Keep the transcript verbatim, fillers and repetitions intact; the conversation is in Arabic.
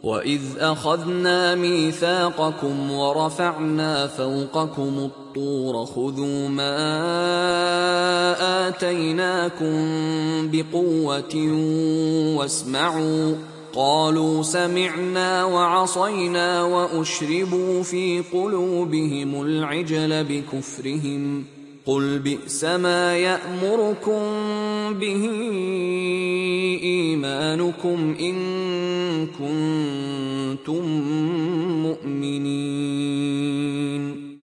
وَإِذْ أَخَذْنَا مِيثَاقَكُمْ وَرَفَعْنَا فَوْقَكُمُ الطُّورَ خُذُوا مَا آتَيْنَاكُمْ بِقُوَّةٍ وَاسْمَعُوا قَالُوا سَمِعْنَا وَعَصَيْنَا وَأُشْرِبُوا فِي قُلُوبِهِمُ الْعِجْلَ بِكُفْرِهِمْ قُلْ بِئْسَ مَا يَأْمُرُكُم بِهِ إِيمَانُكُمْ إِن كُنتُم مُّؤْمِنِينَ